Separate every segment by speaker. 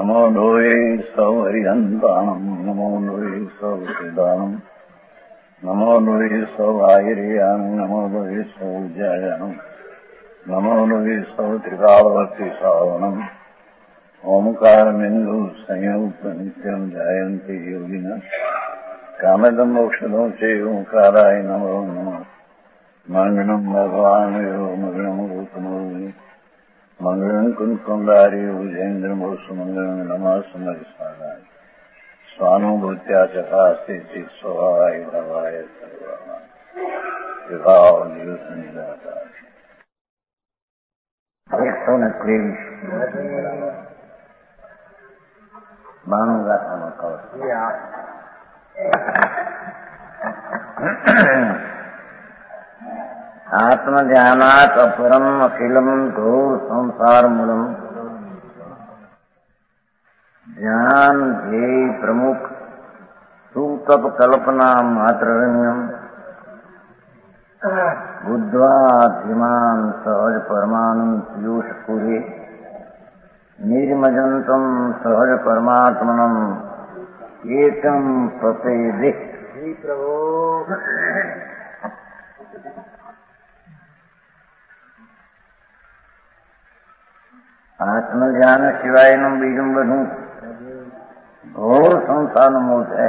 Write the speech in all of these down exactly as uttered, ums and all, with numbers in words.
Speaker 1: नमो लोये सौहरिहन्ताणम् नमो लोये सौहृदानम् नमो लोये सौभागिर्याम् नमो लोये सौज्यायाम् नमो लोये सौत्रिकालवर्ति सावनम् ओंकारमिन्दु संयुक्त नित्यम् जायन्ति योगिनः कामदम् मोक्षदो चे ओंकाराय नमो नमः मंगलम् भगवान् यो मंगलम् गौतमो मंगलम् कुंकुंडारी उजेन्द्रमोसु मंगलम् नमः सुमरिसानाय स्वानुभूत्या चकास्ते चित् स्वभावाय भवाय सर्वभाव विभाव नियुक्त एक सौ उनतीस मानूंगा हम कौन आत्मध्यानात् अपरम अखिलम घोर संसार मूलम ध्यान ध्येय प्रमुख सुतप कल्पना मात्ररण्यम बुद्ध्वा धीमान सहज परमानंद पीयूष पूरे निर्मजंतम सहज परमात्मनम एकम प्रपेदे प्रभु आत्मज्ञान सिवायનું બીજું બધું ઘોર સંસારનું મૂળ છે.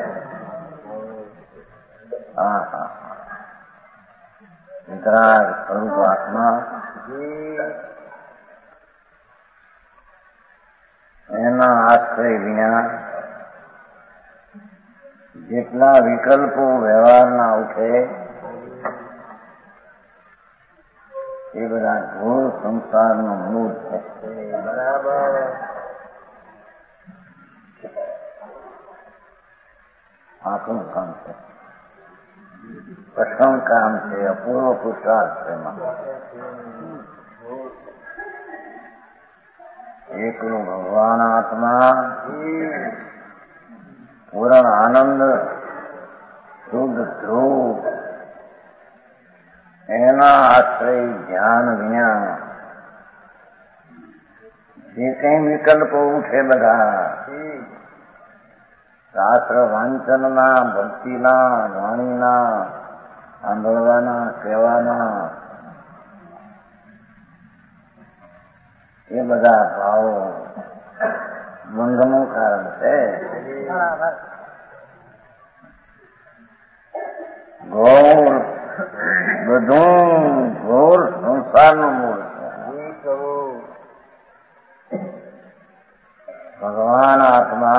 Speaker 1: હા હા વિતરાગ સ્વરૂપ આત્મા એના આશ્રય વિના જેટલા વિકલ્પો વ્યવહારના ઉઠે એ બધા ઘોર સંસારનું મૂળ છે. બરાબર આખું કામ છે, પ્રથમ કામ છે, અપૂર્વ પુરુષાર્થ છે. એકલું ભગવાન આત્મા પૂર્ણ આનંદ શુદ્ધ ધ્રુવ એના આશ્રય ધ્યાન વિના જે કઈ વિકલ્પો ઉઠે બધા શાસ્ત્ર વાંચનના, ભક્તિના, વાણીના, સાંભળવાના, કહેવાના, એ બધા ભાવો બંધનું કારણ છે. ઘોર બધું ઘોર સંસારનું મૂળ છે. ભગવાન આત્મા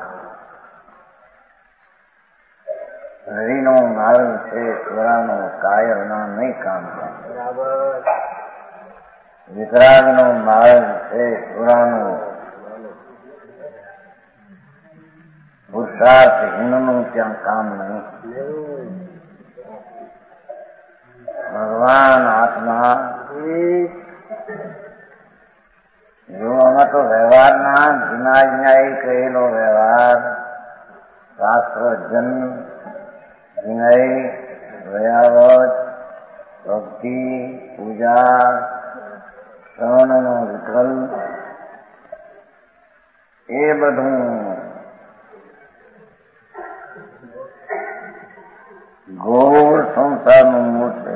Speaker 1: હરિનો માર્ગ છે, સ્વરાનો કાયરના નહીં કામ છે. વિતરાગનો માર્ગ છે, સ્વરાનો પુરુષાર્થહીનનું ત્યાં કામ નહીં. ભગવાન આત્મા જો આમાં તો વ્યવહારના વિનાજ્ઞાએ કહેલો વ્યવહાર શાસ્ત્રજન વિનય વયાવત ભક્તિ પૂજા શ્રવણનો વિકલ્પ એ બધું ઘોર સંસારનું મૂળ છે.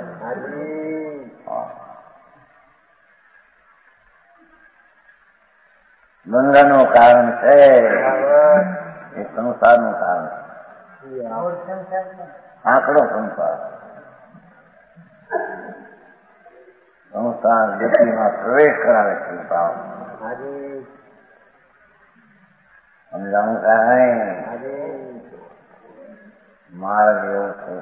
Speaker 1: બંધનનું કારણ છે, એ સંસારનું કારણ છે. આંકડો સંસાર સંસાર વ્યક્તિમાં પ્રવેશ કરાવે છે. સમજાવું કાંઈ માર્ગ એવો છે.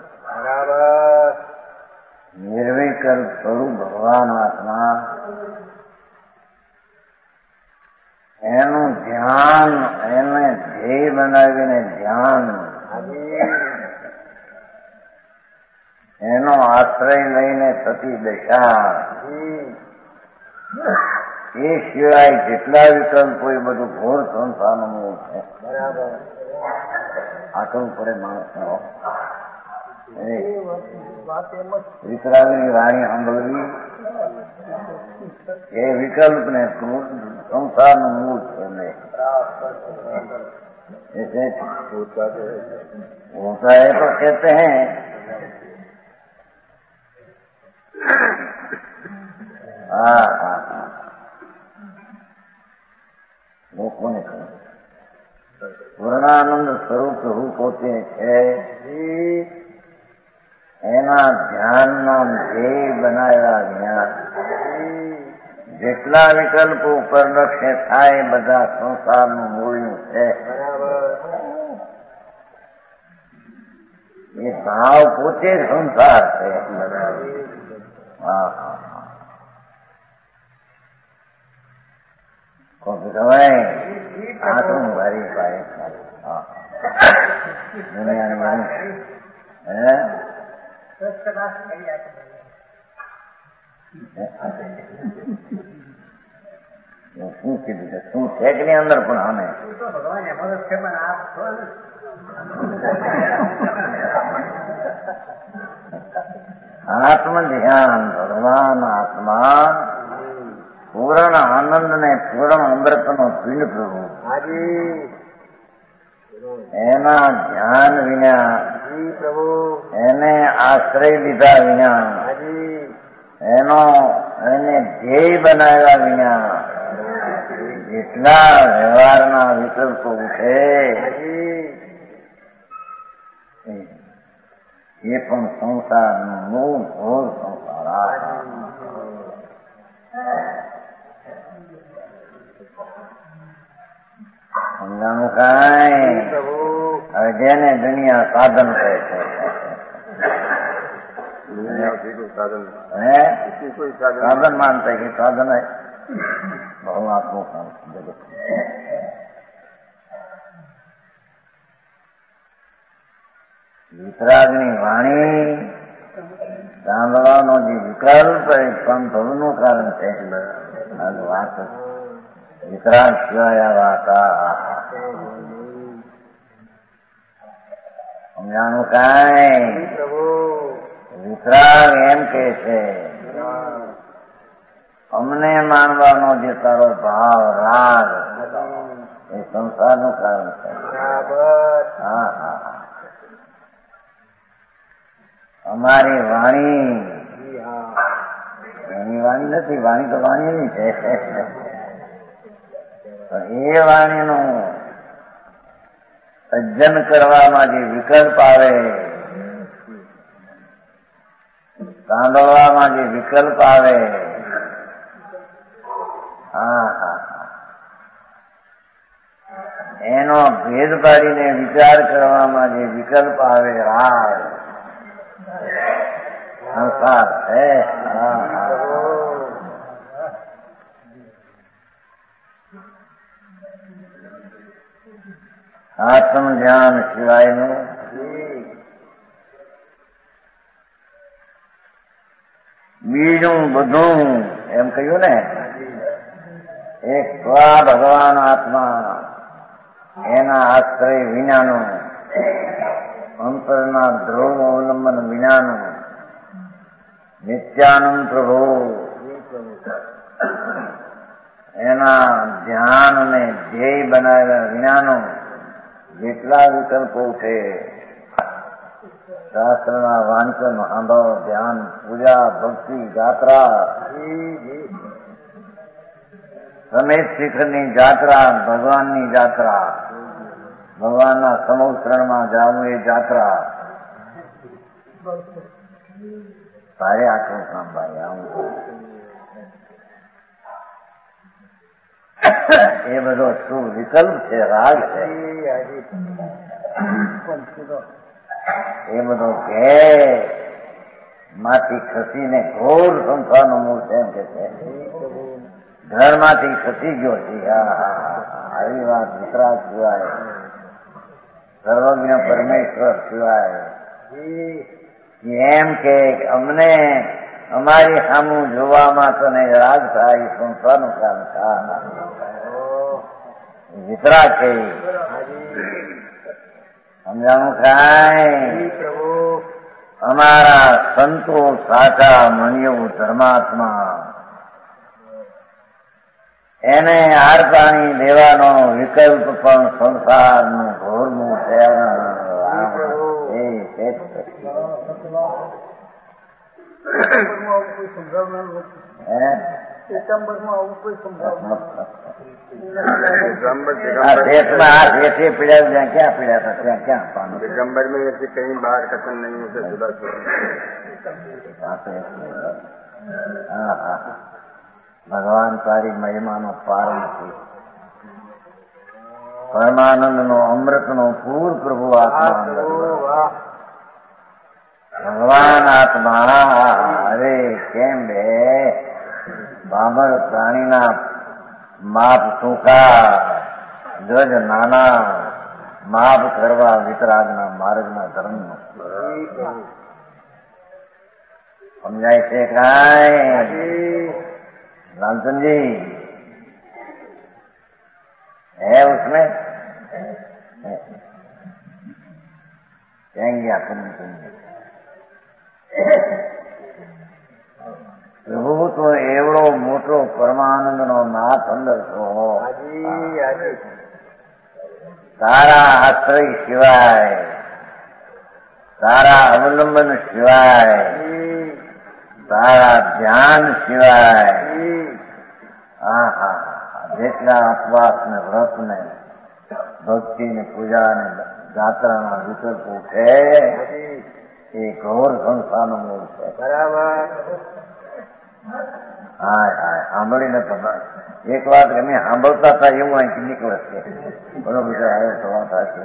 Speaker 1: નિર્વિકલ્પ સ્વરૂપ ભગવાન આત્મા એનું ધ્યાન, એને ધ્યેય બનાવીને ધ્યાન, એનો આશ્રય લઈને થતી દશા, એ સિવાય જેટલા વિકલ્પો એ બધું ઘોર સંસારનું મૂળ છે. આટલું પડે માણસનો વિતરાગની વાણી સાંભળવી એ વિકલ્પ ને સંસારનું મૂળ છે होता है तो कहते हैं हाँ हाँ हाँ લોકોને પૂર્ણાનંદ સ્વરૂપ પ્રભુ પોતે છે એના ધ્યાનના ધ્યેય બનાવ્યા જ્ઞાન જેટલા વિકલ્પો પરલક્ષે થાય બધા સંસારનું મૂળનું છે. એ ભાવ પોતે જ સંસાર છે. હા હા હા કહેવાય આટલું ભારી ભાઈ હા દુનિયાની માની હે શું કીધું છે શું છે કે ની અંદર પણ આને આત્મ ધ્યાન ભગવાન આત્મા પૂર્ણ આનંદ ને પૂર્ણ અમૃત નો પિંડ પ્રભુ એના ધ્યાન વિના એને આશ્રય લીધા વિના એનો એને ધ્યેય બનાવ્યા વિના જેટલા વ્યવહારના વિકલ્પો છે એ પણ સંસારનું મૂળ ઘોર સંસાર સમજાનું કાંઈ હવે જેને દુનિયા સાધન કહે છે साधन मानते हैं कि साधन है भगवात्मक काम जगत વિતરાગની વાણી સાંભળવાનો જે વિકલ્પ એ પણ ભવનું કારણ છે. વાત વિતરાગ સિવાય આ વાત સમજાનું કાંઈ વિતરાગ એમ કે છે અમને માનવાનો જે તારો ભાવ રાગ એ સંસારનું કારણ છે. હા હા અમારી વાણી એની વાણી નથી, વાણી તો વાણીની છે. એ વાણીનું સજ્જન કરવામાં જે વિકલ્પ આવે, સાંભળવામાં જે વિકલ્પ આવે, હા હા એનો ભેદ પાડીને વિચાર કરવામાં જે વિકલ્પ આવે રાગ સંસાર છે. હા હા આત્મ ધ્યાન સિવાયનું બીજું બધું એમ કહ્યું ને એક સ્વા ભગવાન આત્મા એના આશ્રય વિનાનું અંતરના ધ્રુવ અવલંબન વિનાનું નિત્યાનંદ પ્રભુ એના ધ્યાન અને ધ્યેય બનાવ્યા વિનાનું જેટલા વિકલ્પો છે શાસ્ત્રના વાંચન સાંભળ ધ્યાન પૂજા ભક્તિ જાત્રા સમેત શિખરની જાત્રા ભગવાનની જાત્રા ભગવાનના સમુદ્રમાં જવું એ જાત્રા તારે આટલું કામ ભાઈ આવું એ બધો શું વિકલ્પ છે રાગ છે એ બધો કે માંથી ખસીને ઘોર સંસારનું મૂળ છે એમ કે છે ઘરમાંથી ખસી ગયો છે. આવી વાત વિતરાગ સિવાય સર્વજ્ઞ પરમેશ્વર સિવાય એમ કે અમને અમારી સામું જોવામાં તો નહીં રાગ થાય સંસારનું કામ થાય વિતરાગ કહી સમજાણું કાંઈ અમારા સંતો સાચા મણિયો ધર્માત્મા એને હાર પાણી દેવાનો વિકલ્પ પણ સંસારનું ઘોરનું पीड़ा क्या पीड़ा था क्या क्या
Speaker 2: दिगंबर में ऐसे कहीं बाहर कथन नहीं उसे जुदा
Speaker 1: हाँ हाँ भगवान तारी महिमा नो पार नहीं परमानंद नो अमृत नो पूर प्रभु आत्मा भगवान आत्मा अरे केम बे बामर प्राणी ना माप सूखा जो जो नाना माप करवा वितराग ना मार्ग ना धर्म नो समझाई से लालचंद जी है उसमें कहेंगे अपन प्रभु तो एवड़ो मोटो परमानंद नो नाथ अंदर तो सारा आश्रय सिवाय सारा अवलंबन सिवाय सारा ध्यान सिवाय हाँ हाँ જેટલા ઉપવાસ ને વ્રત ને ભક્તિ ને પૂજા ને જાત્રાના વિકલ્પો છે એ ઘોર સંસ્થાનો મૂળ છે. બરાબર. હા હા સાંભળીને તો એક વાત અમે સાંભળતા હતા એવું અહીંથી નીકળે છે. બોલો બીજા આવ્યો તો વાત સાચી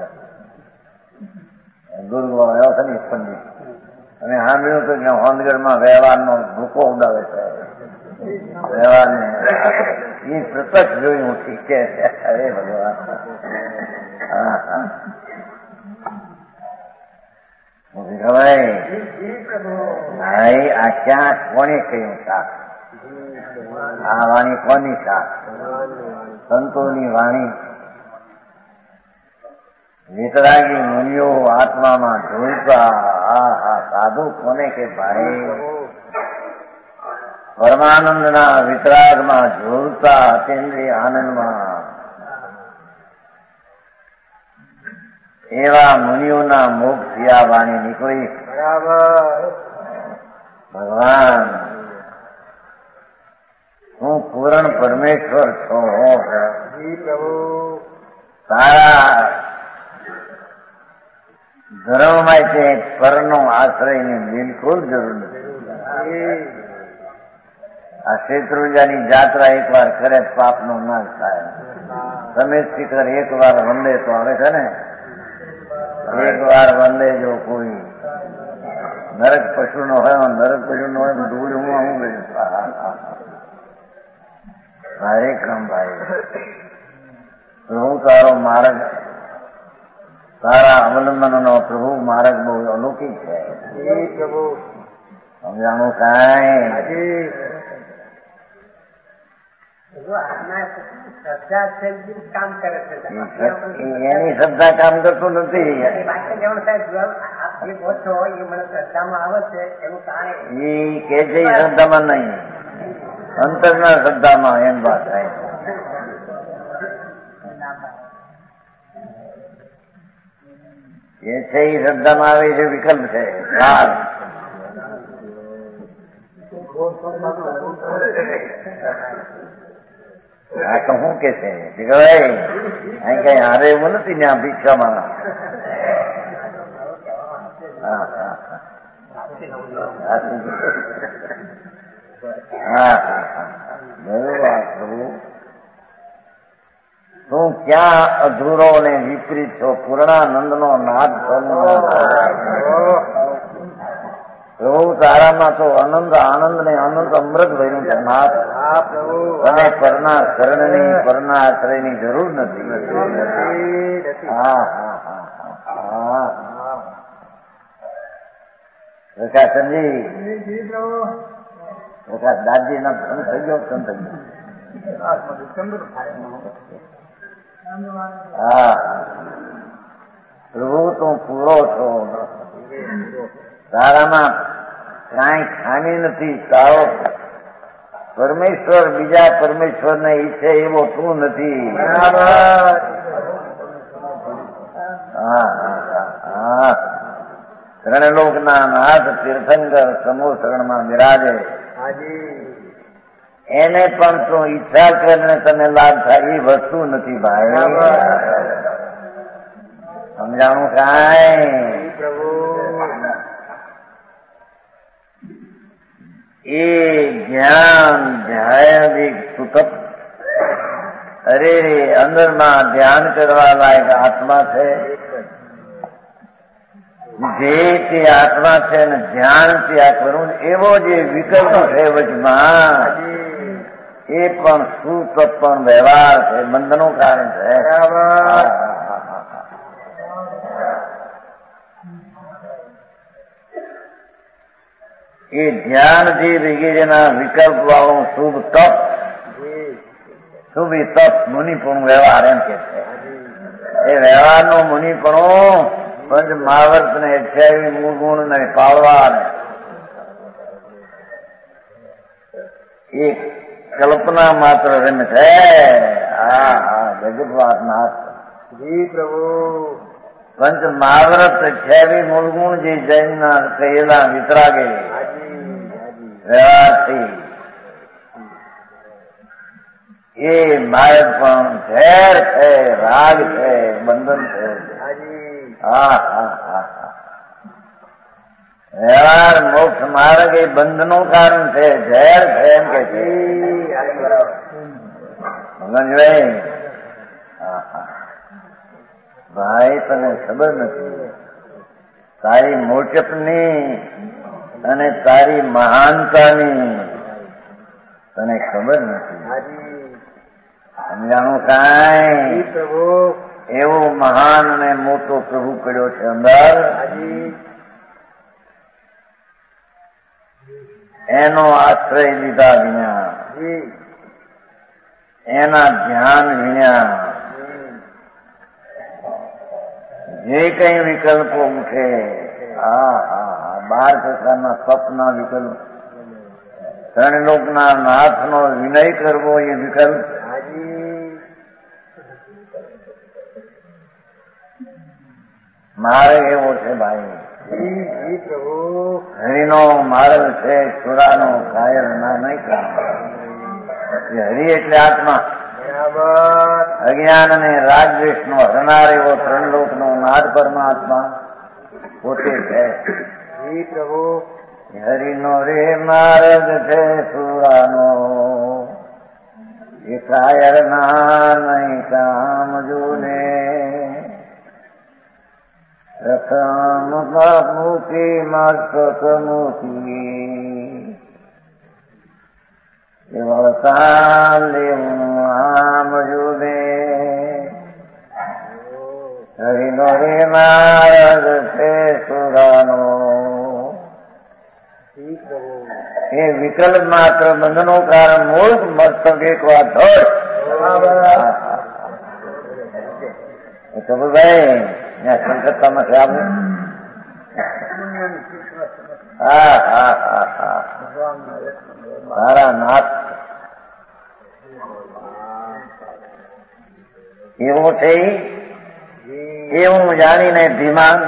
Speaker 1: ગુરુ આવ્યો છે ને પંડિત અને સાંભળ્યું હતું કે હોંદગઢમાં વ્યવહારનો ભૂકો ઉડાવે છે. વ્યવહાર ને એ પ્રત્યક્ષ જોયું શીખે છે. અરે ભગવાન હા હા ભાઈ ભાઈ આ ક્યાં કોને કહ્યું શાક આ વાણી કોની શાક સંતોની વાણી વિતરાગી મુનિઓ આત્મામાં જોઈતા આ આ સાધુ કોને કે ભાઈ પરમાનંદના વિતરાગમાં જોતા અતિન્દ્રિય આનંદમાં એવા મુનિઓના મુખથી આ વાણી નીકળી. બરાબર. ભગવાન હું પૂર્ણ પરમેશ્વર છું. તારા ધર્મમાં તે પરનો આશ્રયની બિલકુલ જરૂર નથી. આ શેત્રુંજાની જાત્રા એક વાર કરે પાપ નો નાશ થાય. તમે શિખર એક વાર વંદે તો આવે છે ને એક વાર વંદે જો કોઈ નરક પશુ નો હોય નરક પશુ નો હોય ધૂળ હું હું હરે ક્રમ ભાઈ પ્રભુ તારો માર્ગ તારા અવલંબન નો પ્રભુ માર્ગ બહુ અલૌકિક છે. સમજાણું કાંઈ એની શ્રદ્ધા કામ કરતું નથી. એ કે છે શ્રદ્ધામાં નહીં અંતરના શ્રદ્ધામાં એમ વાત થાય. એ છે એ શ્રદ્ધામાં આવે છે વિકલ્પ છે. આ તો શું કે છે ભાઈ અહીં કઈ હારે એવું નથી ને આ ભિક્ષામાં. હા હા હા હા પ્રભુ તું ક્યાં અધૂરો ને વિપરીત છો. પૂર્ણાનંદ નો નાદ પ્રભુ તારામાં તો આનંદ આનંદ ને આનંદ અમૃત ભર્યું છે. નાથ અને પરના શરણની પરના આશ્રયની જરૂર નથી. હા હા હા હા પ્રકાશનજી પ્રકાશ દાદજી ના ધન થઈ ગયો ધન થઈ ગયો. હા પ્રભુ તું પૂરો છો. તારામાં કાંઈ ખામી નથી. તારો પરમેશ્વર બીજા પરમેશ્વરને ઈચ્છે એવો તું નથી. હા હા ત્રણલોકના નાથ તીર્થંકર સમૂહ શરણમાં બિરાજે. એને પણ તું ઈચ્છા કરીને તને લાભ થાય એ વસ્તુ નથી ભાઈ. સમજાણું કાંઈ? એ જ્ઞાન ધ્યાન સુતપ અરે અંદરમાં ધ્યાન કરવા લાયક આત્મા છે. જે તે આત્મા છે ને ધ્યાન ત્યાં કરવું એવો જે વિકલ્પ છે વચમાં એ પણ સુખ પણ વ્યવહાર છે, બંધનું કારણ છે. એ ધ્યાનથી વગેરેના વિકલ્પ વાળું શુભ તપ, શુભ તપ મુનિપણું વ્યવહાર એમ કે છે. એ વ્યવહારનું મુનિપણું પંચ મહાવર્ત ને અઠ્યાવીસ મૂળ ગુણ ને પાળવા એ કલ્પના માત્ર રમ છે. હા હા ગજબ વાત નાથ જી પ્રભુ. પંચ મહાવ્રત અઠ્યાવીસ મૂળ ગુણ જે જૈન ના કહેલા વિતરાગે વ્યવહારથી એ માર્ગ પણ ઝેર છે, રાગ છે, બંધન છે. હા હા હા હા વ્યવહાર મોક્ષ માર્ગ એ બંધનું કારણ છે, ઝેર છે એમ કે છે ભગવાનભાઈ. હા હા ભાઈ તને ખબર નથી તારી મોટપની અને તારી મહાનતાની તને ખબર નથી. સમજાણું કાંઈ? એવો મહાન અને મોટો પ્રભુ કર્યો છે અંદર. એનો આશ્રય લીધા વિના, એના ધ્યાન વિના જે કઈ વિકલ્પો ઉઠે, હા હા બાર પ્રકારના સ્વપ્ના વિકલ્પ, ત્રણ લોકના નાથનો વિનય કરવો એ વિકલ્પ, માર્ગ એવો છે ભાઈ. હરિનો માર્ગ છે, સુરાનો કાયર ના નહીં કામ. હરિ એટલે આત્મા, અજ્ઞાન અને રાગદ્વેષ નો હરનાર એવો ત્રણ લોક નો નાદ પરમાત્મા પોતે છે. હરિનો રે માર્ગ છે સુરાનો, એ કાયર ના નહીં કામ જોને. રકમ મૂકી મસ્તક મૂકી વળતા લેવું આમ જોને. હરિનો રે માર્ગ છે સુરાનો, એ વિકલ્પ માત્ર બંધનું કારણ મૂળ મસ્તક એક વાત હોય. ભાઈ ત્યાં કલકત્તામાં છે આવું. હા હા હા હા સારા નાથ એવું છે. એવું જાણીને ધીમાન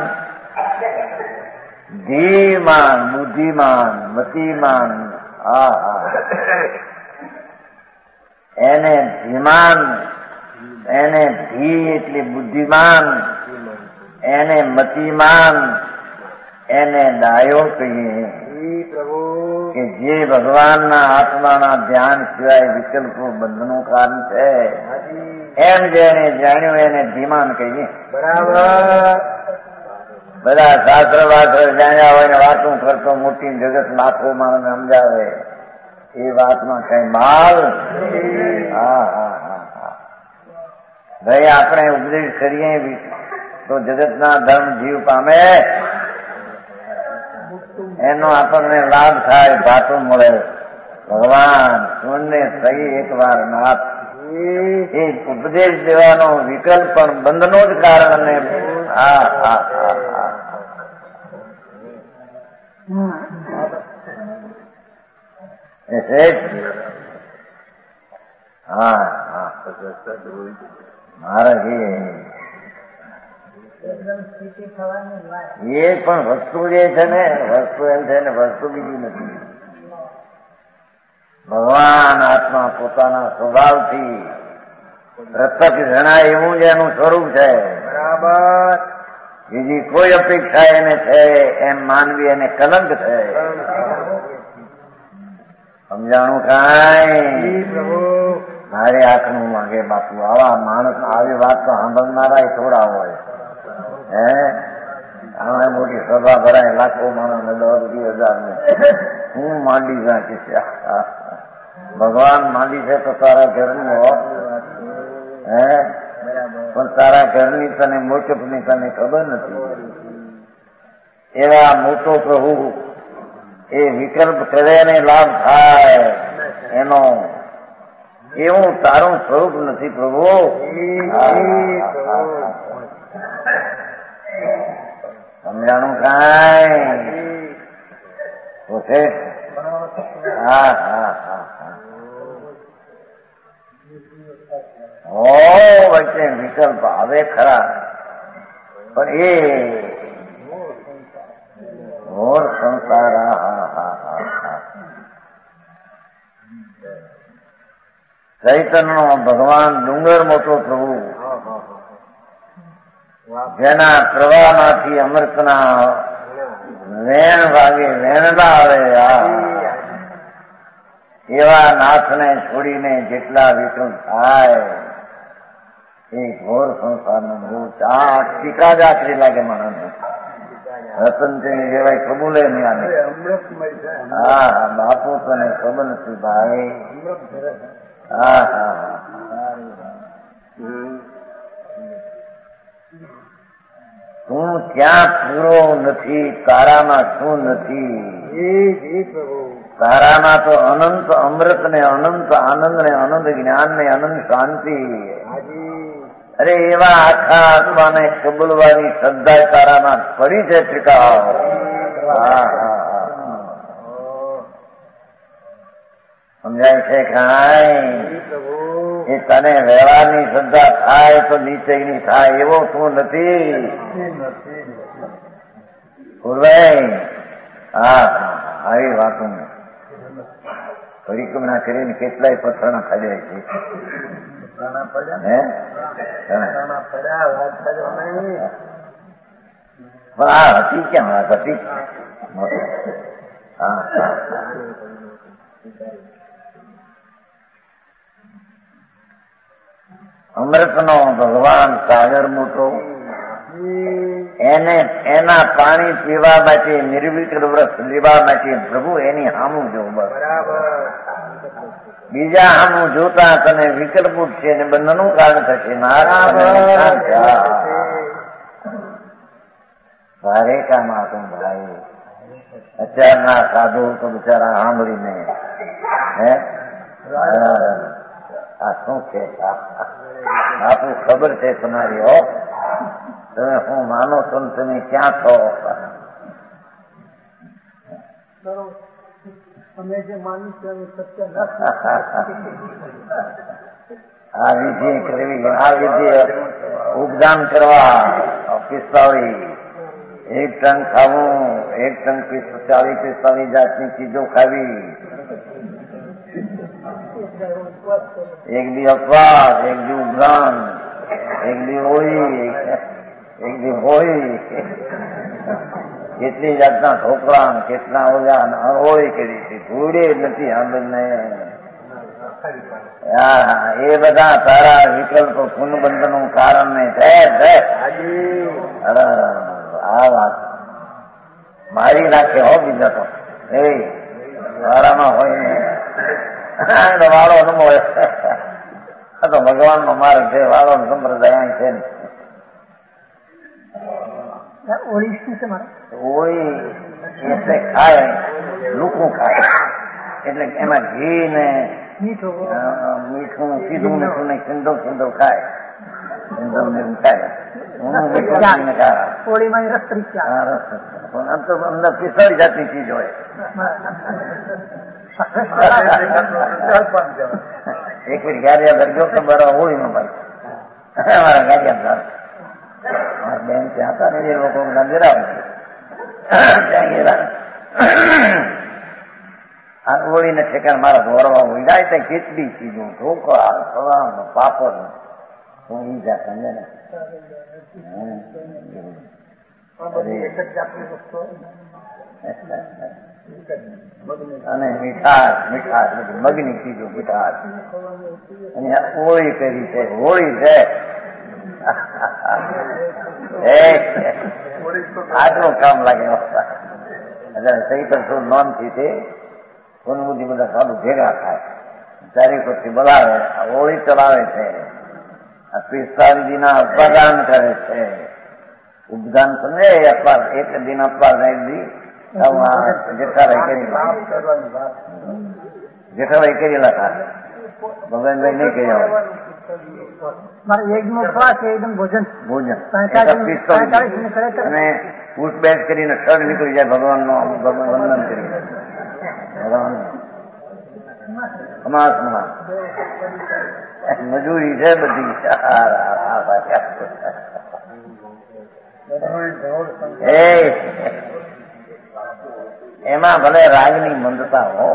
Speaker 1: ધીમાન બુદ્ધિમાન મતિમાન, હા હા એને ધીમાન, એને ધી એટલે બુદ્ધિમાન, એને મતિમાન, એને ડાયો કહીએ કે જે ભગવાનના આત્માના ધ્યાન સિવાય વિકલ્પો બંધનું કારણ છે. એમ જેને જાણ્યું એને ધીમાન કહીએ. બરાબર. બધા શાસ્ત્ર વાસ્ત્ર જાણ્યા હોય ને વાતો કરતો મોટી જગત લાખો માણસ સમજાવે એ વાતમાં કઈ માલ. હા હા હા હા ભાઈ આપણે ઉપદેશ કરીએ તો જગતના ધર્મ જીવ પામે, એનો આપણને લાભ થાય, ભાતું મળે. ભગવાન સુનને સહી એક વાર નાથ એ ઉપદેશ દેવાનો વિકલ્પ પણ બંધનો જ કારણ. અને હા હા હા હા હા હા મહારાજ એ પણ વસ્તુ જે છે ને વસ્તુ એમ છે ને વસ્તુ બીજી નથી. ભગવાન આત્મા પોતાના સ્વભાવથી પ્રત્યક્ષ જણાય એવું જ એનું સ્વરૂપ છે.
Speaker 2: બરાબર.
Speaker 1: બીજી કોઈ અપેક્ષા એને છે એમ માનવી એને કલંક છે. સમજાણું કાંઈ મારે આંખનું માંગે બાપુ. આવા માણસ આવી વાત તો સાંભળનારા થોડા હોય. હે આમે મોટી સભા ભરાય લાખો માણસ ને દસ વીસ હજાર ને હું માંડી નાખી છે. ભગવાન માંડી છે તો તારા ઘરનું હો. હે પણ તારા ઘરની તને મોટપની તને ખબર નથી. એવા મોટો પ્રભુ એ વિકલ્પ કરે ને લાભ થાય એનો એવું તારું સ્વરૂપ નથી પ્રભુ. સમજાણું કાંઈ ઓછે. હા હા હા હા હો વચ્ચે વિકલ્પ આવે ખરા પણ એ ઘોર સંસાર. હા હા હા હા ચૈતન્ય ભગવાન ડુંગર મોટો પ્રભુ જેના પ્રવાહમાંથી અમૃતના વેણ વાગે વેણલા આવે એવા નાથને છોડીને જેટલા વિકલ્પ થાય એ ઘોર સંસારનો ભૂત. આ ટીકા જ આખરી લાગે માણસ. રતનચંદ જેવાય કબૂલે નહીં આને. હા હા બાપુ તને ખબર નથી ભાઈ. હા હા તું ક્યાં પૂરો નથી. તારામાં શું નથી. તારામાં તો અનંત અમૃત ને અનંત આનંદ ને અનંત જ્ઞાન ને અનંત શાંતિ. અરે એવા આખા આત્માને કબૂલવાની શ્રદ્ધા તારામાં પડી છે ટીકા. હા હા સમજાય છે કાંઈ. એ તને વ્યવહારની શ્રદ્ધા થાય તો નીચેની થાય એવો તું નથી. પૂર્વાઈ હા આવી વાતો પરિક્રમણા કરીને કેટલાય પથ્થરના ખાડ્યા છે. પણ આ હતી ક્યાં વાત હતી. હા અમૃતનો ભગવાન સાગર મોટો એને એના પાણી પીવા માટે નિર્વિકલ્પ વ્રત લેવા માટે પ્રભુ એની સામું જો બસ. બીજા સામું જોતા તને વિકલ્પ ઉઠશે ને બંધનું કારણ થશે. ભારે કામ હતું ભાઈ. અત્યારના સાધુ તો બિચારા સાંભળીને હે આ શું છે આપું ખબર છે તમારી. હો તમે હું માનો છો તમે ક્યાં છો. આ વિધિ કરવી આ વિધિ ઉપદાન કરવા પિસ્તાળી એક ટન ખાવું એક ટન ચાલીસ પિસ્તાલીસ જાતની ચીજો ખાવી. એક દી અપવાસ એક દી ઉપદાન એક દી હોળી એક દી હોળી કેટલી જાતના ઢોકળા કેટલા ઓલા હોળી કરી છે. ધૂળે નથી આંબને. એ બધા તારા વિકલ્પો પુનબંધ નું કારણ ને આ વાત મારી નાખે હો. બીજા તો એ વારામાં હોય ને વાળો અનુભવ આ તો ભગવાન નો માર્ગ છે. વાળો સંપ્રદાય છે ને હોળી એટલે ખાય લૂકું ખાય એટલે એમાં ઘી ને મીઠું સીધું મીઠું ને સિંધો સિંધો ખાય. તમને એમ થાય
Speaker 3: હોળીમાં રસ પરીક્ષા
Speaker 1: પણ તો અંદર પિસ્તાળી જાતની ચીજ હોય. એક મિનિટ ગાડિયા કરજો તો બરાબર હોળીમાં ભાઈ અમારા ગાડિયા મારા બેન ત્યાં હતા ને એ લોકો નજરાવે ત્યાં ગયેલા આ હોળીને ઠેકાણ મારા ધોરવા હોય જાય ત્યાં કેટલી ચીજું ઢોકળા સવારનો પાપડ હું ઈ જા સમજે ને અને મીઠાશ મીઠાશ બધી મગની ચીજો મીઠાશ અને હોળી કરી છે હોળી છે આટલું કામ લાગે સહી પર શું નોંધ થી તે બધી બધા સારું ભેગા થાય તારીખોથી બોલાવે હોળી ચલાવે છે આ પિસ્તાળીજીના અપદાન કરે છે ઉપદાન સમજે અપાર એક દિન અપાર દી જેઠાભાઈ કરી જેઠાભાઈ કરેલા હતા ભગવાનભાઈ નહીં કર્યા ભોજન ભોજન અને ઉઠ બેઠ કરીને ક્ષણ નીકળી જાય ભગવાન નો ભગવાન વંદન કરી ભગવાન સમાસમાં મજૂરી છે બધી એમાં ભલે રાગની મંદતા હો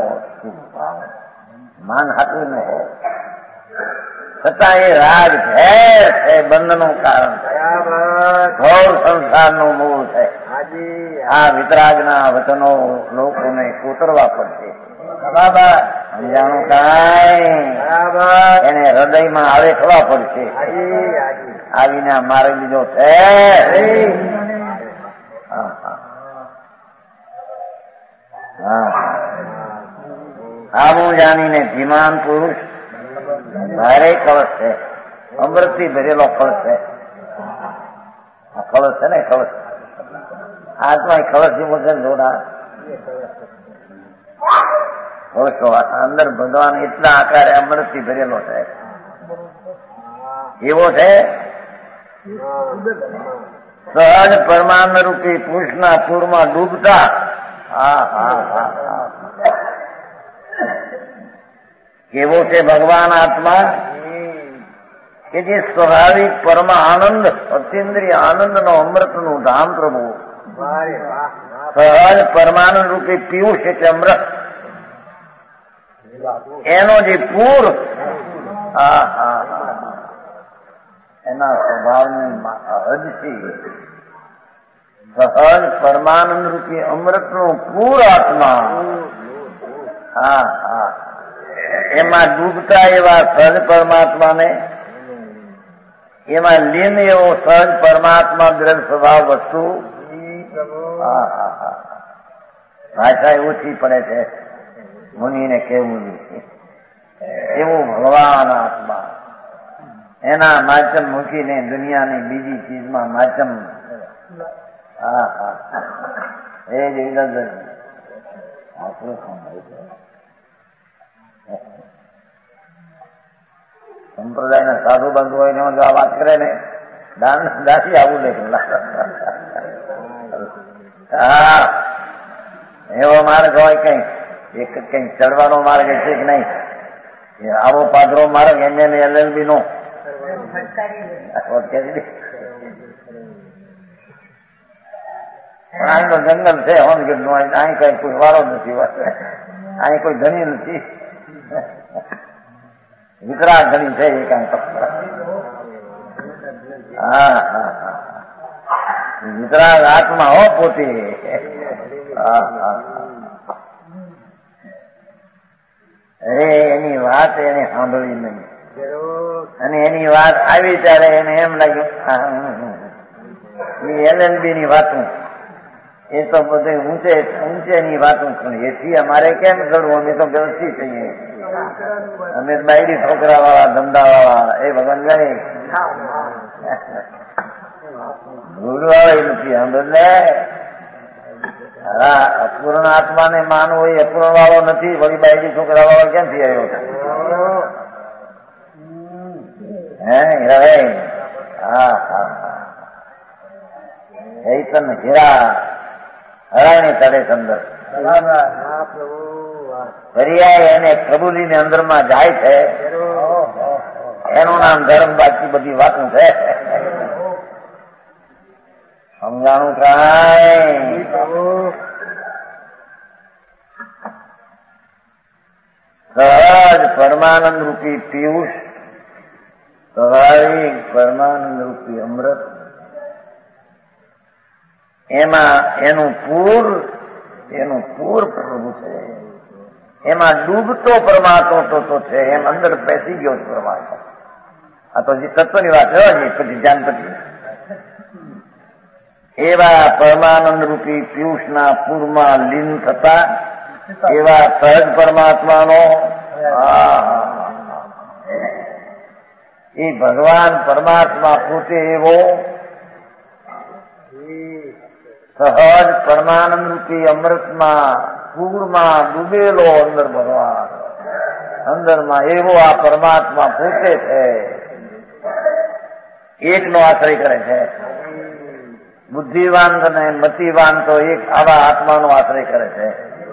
Speaker 1: માન હાથું ન હો છતાં એ રાગ છે બંધનું કારણ છે ઘોર સંસારનું મૂળ છે. આ વિતરાગના વચનો લોકોને કોતરવા પડશે. બરાબર સમજાણું કાંઈ એને હૃદયમાં આવે થવા પડશે. આવીને મારે બીજો છે આવું જાણીને ધીમાન પુરુષ ભારે કળશ છે અમૃતથી ભરેલો કળશ છે. આ કળશ છે ને કળશ આત્મા કળશ જેવો છે જોડા અંદર ભગવાન એટલા આકારે અમૃતથી ભરેલો છે એવો છે સહજ પરમાનંદ રૂપી પુરુષના પૂરમાં ડૂબતા હા હા હા હા કેવો છે ભગવાન આત્મા કે જે સ્વાભાવિક પરમ આનંદ અતિન્દ્રિય આનંદ નો અમૃત નું ધામ પ્રભુ સહજ પરમાનંદ રૂપી પિયુષ એટલે અમૃત એનો જે પૂર હા હા એના સ્વભાવને હદથી સહજ પરમાનંદ રૂપી અમૃત નું પૂર આત્મા હા હા એમાં ડૂબતા એવા સહજ પરમાત્માને એમાં લીન એવો સહજ પરમાત્મા દ્રઢ સ્વભાવ વસ્તુ હા હા હા ભાષા ઓછી પડે છે મુનિને કેવું નહીં એવું ભગવાન આત્મા એના માચમ મૂકીને દુનિયાની બીજી ચીજમાં માચમ હા હા એ જ આપણું સંપ્રદાયના સાધુ બંધુ હોય ને આ વાત કરે ને દાન દાસી આવું નહીં હા એવો માર્ગ હોય કઈ એક કઈ ચડવાનો માર્ગ છે કે નહીં આવો પાદરો માર્ગ એમ એન એલએલબી નો અહીં તો જંગલ છે હોનગીર નું અહીં કઈ કોઈ વાળો નથી અહીં કોઈ ધણી નથી વિતરાગ ધણી છે એ કઈ હા હા હા વિતરાગ આત્મા હો પોતે હા હા અરે એની વાત એને સાંભળી નહીં અને એની વાત આવી ત્યારે એને એમ લાગ્યું એલએલબી ની વાતું એ તો બધું ઊંચે ઊંચેની વાતું એથી અમારે કેમ કરવું અમે તો વ્યવસ્થિત થઈએ અમે બાયડી છોકરા વાળા ધંધા વાળા એ ભગવાન જાય ભૂલવાળા નથી સાંભળે હા અપૂર્ણ આત્માને માનવું એ અપૂર્ણ વાળો નથી વળી બાયડી છોકરા વાળો ક્યાંથી આવ્યો હે હીરાભાઈ હા હા ચૈતન્ય હીરા હરાણી તળે અંદર દરિયાએ એને કબૂલીની અંદરમાં જાય છે. એનું નામ ધર્મ, બાકી બધી વાતું છે. સમજાણું કાંઈ? સહજ પરમાનંદ રૂપી પિયુષ, સ્વાભાવિક પરમાનંદ રૂપી અમૃત, એમાં એનું પૂર એનું પૂર પ્રભુ છે. એમાં ડૂબતો પરમાત્મા તો તો છે, એમ અંદર બેસી ગયો છે પરમાત્મા. આ તો જે તત્વની વાત છે, પછી ધ્યાન પછી એવા પરમાનંદ રૂપી પિયુષના પૂરમાં લીન થતા એવા સહજ પરમાત્માનો એ ભગવાન પરમાત્મા પોતે એવો સહજ પરમાનંદ રૂપી અમૃતમાં પૂરમાં ડૂબેલો અંદર ભગવાન અંદરમાં એવો આ પરમાત્મા પોતે છે. એકનો આશ્રય કરે છે. બુદ્ધિવાન અને મતિવાન તો એક આવા આત્માનો આશ્રય કરે છે.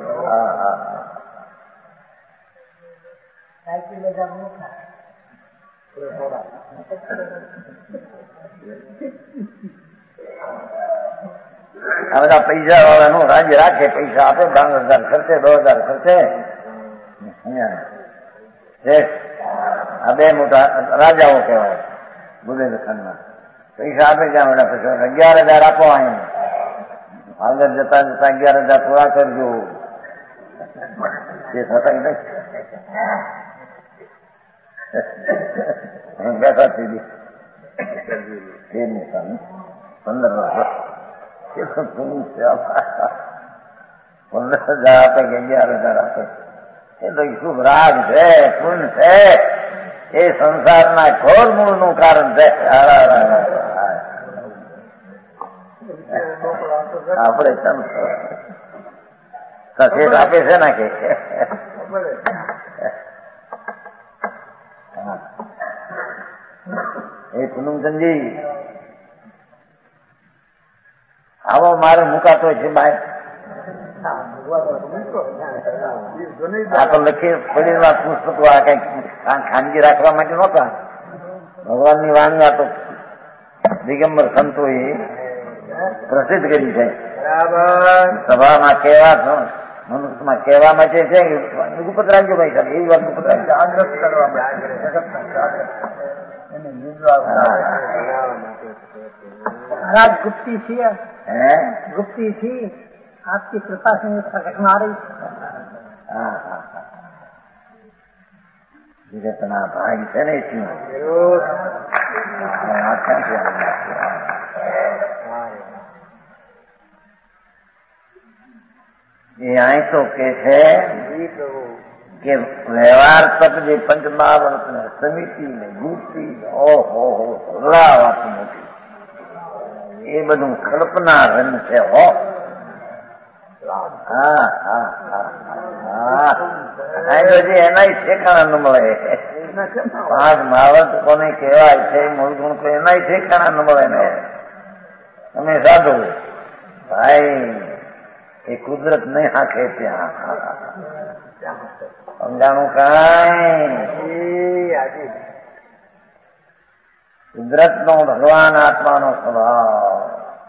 Speaker 1: આ બધા પૈસા વાળાનું રાજ્ય રાખે, પૈસા આપે, પાંચ હજાર ખર્ચે, દો હજાર ખર્ચે. આ બે મોટા રાજાઓ કહેવાય બુંદેલખંડના. પૈસા આપે ક્યાં બધા પછી અગિયાર હજાર આપો, અહીં આગળ જતા જતા અગિયાર હજાર પૂરા કરજો. એ થતા નહીં બેઠા થઈ પંદર વર્ષ પંદર હજાર આપે કે અગિયાર હજાર આપે, એ તો શુભ રાગ છે, પુણ્ય છે. એ સંસારના ઘોર મૂળનું કારણ છે. આપણે સચેત આપે છે ને કે એ પૂનમચંદજી આવો મારે મુકાતો છે બાય. આ તો લખી પડી પુસ્તકો આ કઈક ખાનગી રાખવા માટે નહોતા. ભગવાનની વાણી આ તો દિગંબર સંતોએ પ્રસિદ્ધ કરી છે. સભામાં કહેવા મનુષ્યમાં કહેવા માટે છે. ગુપત રાખજો ભાઈ સાહેબ, એવી વાત ગુપત રાખજો. જાગૃત કરવા માટે महाराज गुप्ती थी है गुप्ती थी आपकी कृपा से प्रकटना रही. जितना भाग છે ને એટલું એ અહીં તો કે છે કે વ્યવહાર તક જે પંચમહાવર્ત ને સમિતિ ને ગુપ્તિ ઓહો વાત મોટી, એ બધું કલ્પના રન છે. હો હા હા હા હજી એના ઠેકાણા ન મળે. પાંચ મહાવર્ત કોને કહેવાય છે, મૂળ ગુણ તો એના ઠેકાણા ન મળે ને. તમે સાધુ ભાઈ એ કુદરત નહીં હાંકે ત્યાં. સમજાણું કાંઈ? કુદરત નો ભગવાન આત્માનો સ્વભાવ,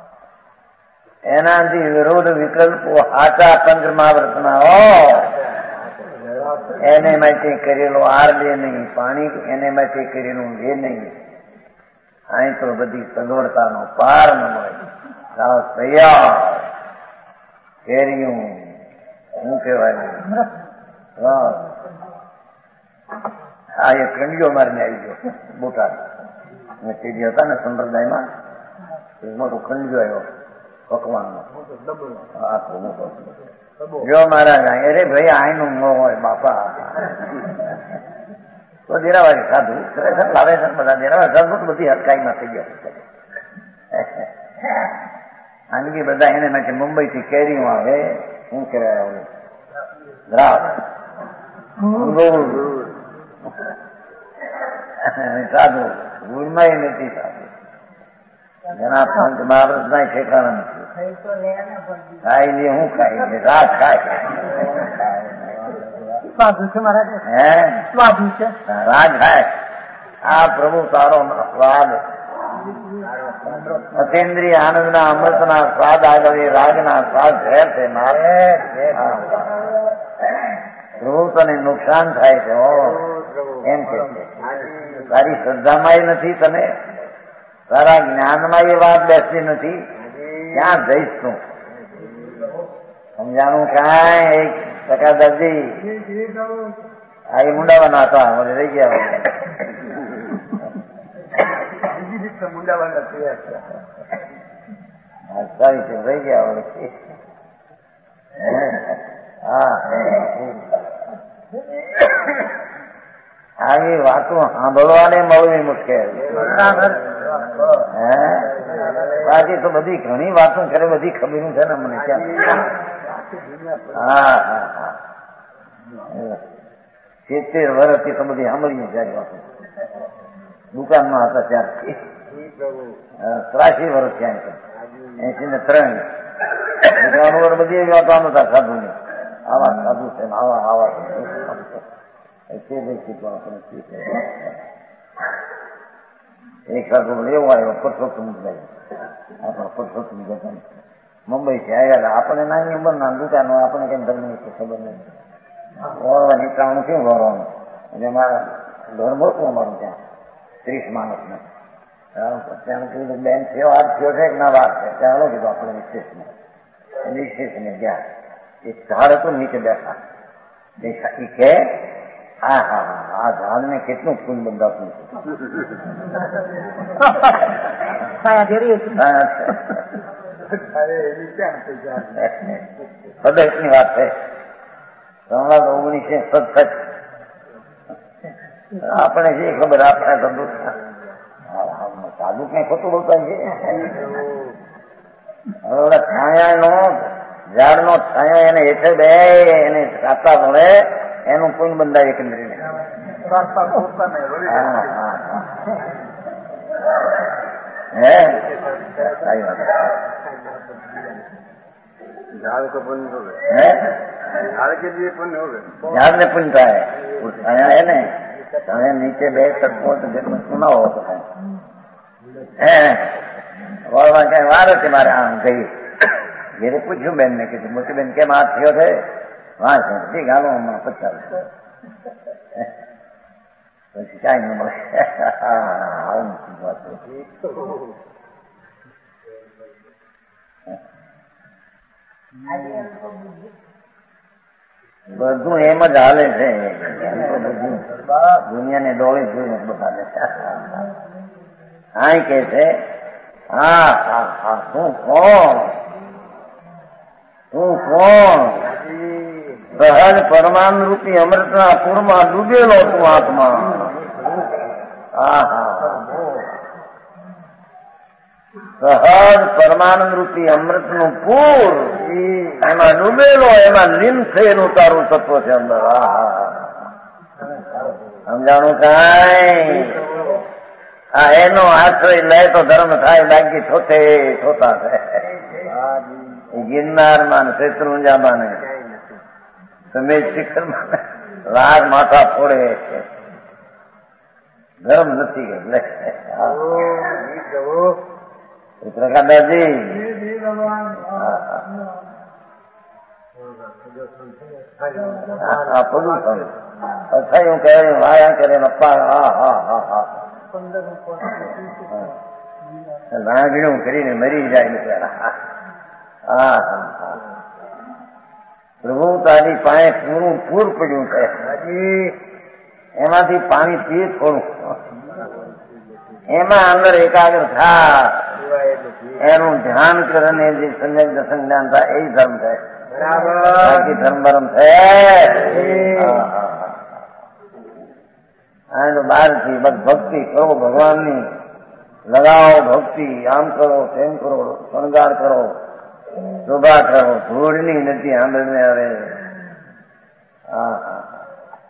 Speaker 1: એનાથી વિરોધ વિકલ્પો હાચા પંચમહાવર્તના હો. એને માટે કરેલો આરડે નહીં, પાણી એને માટે કરેલું એ નહીં. અહીં તો બધી સગવડતાનો પાર ન મળે. તૈયાર કેરીયું શું કહેવાય, હા એ કંડીઓ મારીને આવી ગયો બોટાદ. તે જે હતા ને સંપ્રદાયમાં મોટો ખંડીઓ આવ્યો પકવાનો. જો મહારાજ અરે ભાઈ આઈનું ન હોય બાપા. તો દેરાવાળી સાધુ ખરેખર લાવે છે બધા દેરાવા સાધુ તો બધી હરકાઈમાં થઈ ગયા. આનગી બધા એને માટે મુંબઈ થી કેરીઓ આવે, શું કહેવાય દ્રાવ સાધુ ગુણમાં નથી સાધુ. જેના પંચ મહારાજ ના ઠેકાણા નથી. ખાઈ લે હું ખાઈ લે રાત ખાય હે રાત ખાય. આ પ્રભુ તારો સ્વાદ અતેન્દ્રિય આનંદ ના અમૃત ના સ્વાદ આગળ એ રાગ ના સ્વાદ ફેર છે મારે. પ્રભુ તને નુકસાન થાય છે એમ કે તારી શ્રદ્ધામાં નથી, તને તારા જ્ઞાનમાં એ વાત બેસતી નથી. ક્યાં જઈશ તું? સમજાણું કાંઈ એક ટકા દર્દી આ એ મુંડાવાના હતા મને રહી ગયા મુંડાવાના રહી ગયા વળે. હા આવી વાતો સાંભળવાને મળવી મુશ્કેલ. હે બાકી તો બધી ઘણી વાતો કરે, બધી ખબર છે ને મને ક્યાં. હા હા હા સિત્તેર વર્ષથી તો બધી સાંભળીએ ત્યારે વાતો. દુકાનમાં હતા ત્યારથી ત્રાસી વર્ષ ક્યાં છે એસી ને ત્રણ દુકાનો બધી એવી વાતો નતા સાધુ ને આવા સાધુ છે આવા આવા એક સાધુ એવો આવ્યો પરસોત્તમ આપણા પરસોત્તમ જતા મુંબઈ થી આવ્યા. આપણે નાની ઉંમર ના દુકાનો આપણે કઈ ધર્મ ખબર નથી. વળવાની કારણું કેવું વળવાનું એટલે મારા ઘર મોટું અમારું ત્યાં ત્રીસ માણસ ને ત્યાં કીધું બેન થયો હાથ થયો છે કે ના વાત છે ચાલો કીધું આપણે વિશેષને વિશેષને ગયા. એક ઝાડ હતું નીચે બેઠા એ કે હા હા હા આ ઝાડ ને કેટલું ફૂલ બંધાતું પદક ની વાત છે. ઓગણીસો સત્તર આપણે જે ખબર આપણે ધંધો સાધુ કઈ ખોટું બોલતા છે. હવે છાયા નો ઝાડ નો છાયો એને હેઠે બે એને કાપતા પડે એનું પુણ્ય બંધાય એકંદરી. હે સારી વાત.
Speaker 2: झाड़ को पुण्य हो गए, झाड़ के लिए पुण्य हो गए,
Speaker 1: झाड़ में पुण्य का है छाया है ना छाया नीचे बैठ सकते हो तो जन्म सुना हो तो है और कहीं वार है तुम्हारे आम गई ये पूछू बेन ने किसी मोटी बेन के मार थयो थे वहां से ठीक हालो हमारा पचास પછી કાંઈ ન મળે. બધું એમ જ હાલે છે. દુનિયાને ડોળી જોઈને બધાને હા કે છે હા હા હા તું કોણ તું કોણ સહજ પરમાન રૂપી અમૃતના પૂરમાં ડૂબેલો તું આત્મા. હા હા સહજ પરમાનંદ રૂપી અમૃત નું પૂર એમાં ડૂબેલો એમાં લીન થયેલું તારું તત્વ છે અંદર. સમજાણું કાંઈ આ એનો આશ્રય લે તો ધર્મ થાય બાકી થોતે થોતા થાય. ગિરનારમાં શેત્રુંજામાં ને તમે શિખર લાર માથા ફોડે ધર્મ નથી એટલે પ્રકાશદાસજી પ્રદૂષણ અથાયું કહે વાયા કરે અપ્પા હા હા હા હા લાગણીઓ કરીને મરી જાય બિચારા. હા હા હા પ્રભુ તારી પાસે પૂરું પૂર પડ્યું છે એમાંથી પાણી પીએ થોડું એમાં અંદર એકાગ્ર થા એનું ધ્યાન કરીને જે સંજય દર્શન જ્ઞાન થાય એ ધર્મ થાય. બાકી ધર્મ ધર્મ થાય બહાર થી બસ ભક્તિ કરો ભગવાનની લગાવો ભક્તિ આમ કરો તેમ કરો શણગાર કરો શોભા કરો ધૂળની નથી આંદરને આવે. હા હા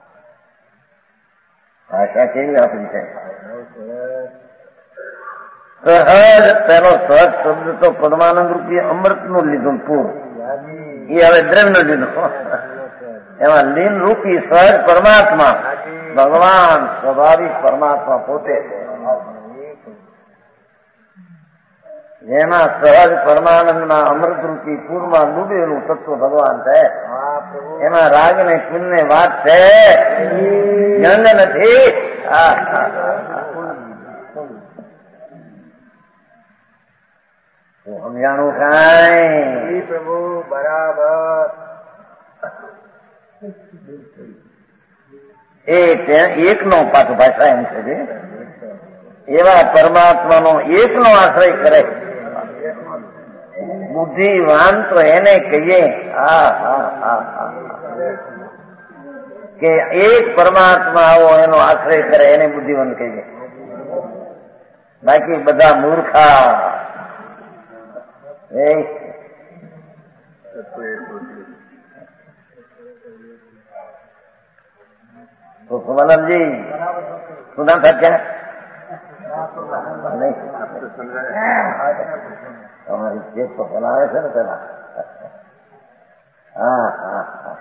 Speaker 1: ભાષા કેવી આપણી છે સહજ તેનો સહજ શબ્દ તો પરમાનંદ રૂપી અમૃત નું લીધું પૂર, એ હવે દ્રવ્ય લીધું. એમાં લીન રૂપી સહજ પરમાત્મા ભગવાન સ્વાભાવિક પરમાત્મા પોતે, જેમાં સહજ પરમાનંદના અમૃતરૂપી પૂરમાં ડૂબેલું તત્વ ભગવાન છે. એમાં રાગ ને કુલ ને વાત છે, જંગ નથી. સમજાણું કાંઈ
Speaker 2: પ્રભુ બરાબર.
Speaker 1: એ એકનો પાછો ભાષા એમ છે, એવા પરમાત્માનો એકનો આશ્રય કરે. બુદ્ધિવાન તો એને કહીએ હા હા હા હા કે એક પરમાત્મા આવો એનો આશ્રય કરે, એને બુદ્ધિવાન કહીએ. બાકી બધા મૂર્ખા. એ તો સુમાનંદજી સુના થયા નહીં? તમારી ચેત તો બોલાવે છે ને પેલા. હા હા હા.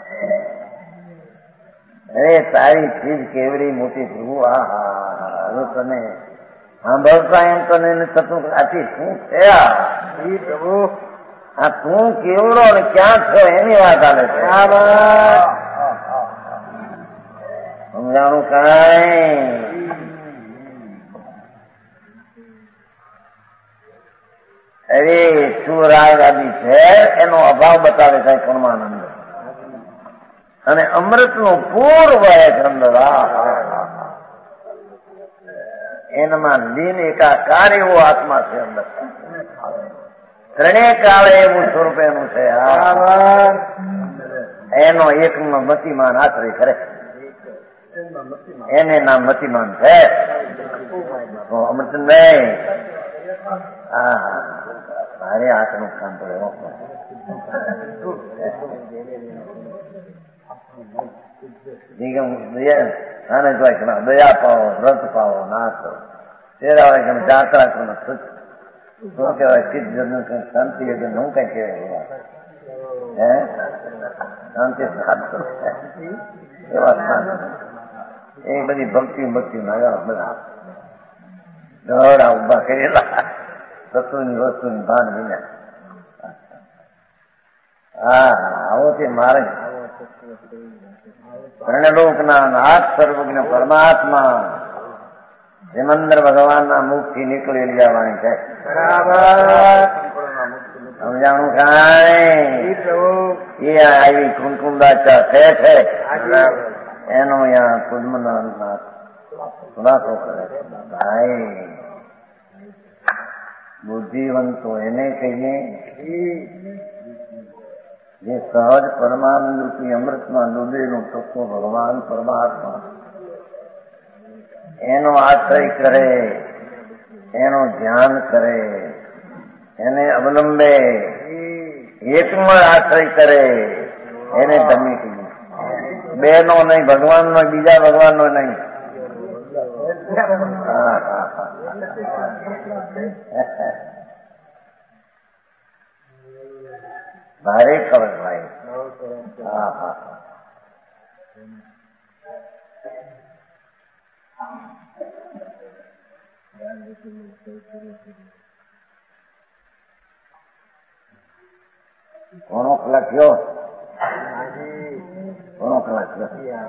Speaker 1: અરે તારી ચીજ કેવડી મોટી પ્રભુ. હા હા હવે તને સાંભળતા એમ તને થતું આથી શું છે
Speaker 2: પ્રભુ?
Speaker 1: આ તું કેવડો ને ક્યાં છો એની વાત ચાલે છે. સમજાણું કાંઈ? અરે શું રાગ આદિ છે એનો અભાવ બતાવે છે પરમાનંદ, અને અમૃત નું પૂર્વ અંદર એનામાં લીન એકાકાર એવો આત્મા છે અંદર. ત્રણેય કાળે એવું સ્વરૂપ એનું છે. એનો એક મતિમાન આશ્રય કરે, એને નામ મતિમાન છે. અમૃત નહીં. હા હા મારે હાથનું કામ પડે. દયા પાવો, વ્રત પાવો, નાશ કરો, તેરા જાત્રા કરો, શું કહેવાય ચિત્ત શાંતિ હું કઈ કહેવાય હે શાંતિ એવા શાંતિ એ બધી ભક્તિ ભક્તિ બધા દોડા ઉભા કરેલા તત્વની વસ્તુની ભાન વિના. હા આવો છે મારે ત્રણલોકના નાથ સર્વજ્ઞ પરમાત્મા હેમંદર ભગવાનના મુખથી નીકળેલી આ વાણી છે. સમજાણું કાંઈ? એ આવી કુંકુંદાચા છે છે એનો અહીંયા કુદમના ખુલાસો કરે છે. ભાઈ બુદ્ધિવંતો એને કહીએ જે સહજ પરમાનંદ રૂપી અમૃતમાં ડૂબેલું તત્વ ભગવાન પરમાત્મા એનો આશ્રય કરે, એનો ધ્યાન કરે, એને અવલંબે, એકમાં આશ્રય કરે, એને ધમી કહીએ. બે નો નહીં, ભગવાન નો, બીજા ભગવાન નો નહીં. હા હા હા ભારે ખબર ભાઈ. હા હા કોનો કલાક થયો? કોનો કલાક થયો?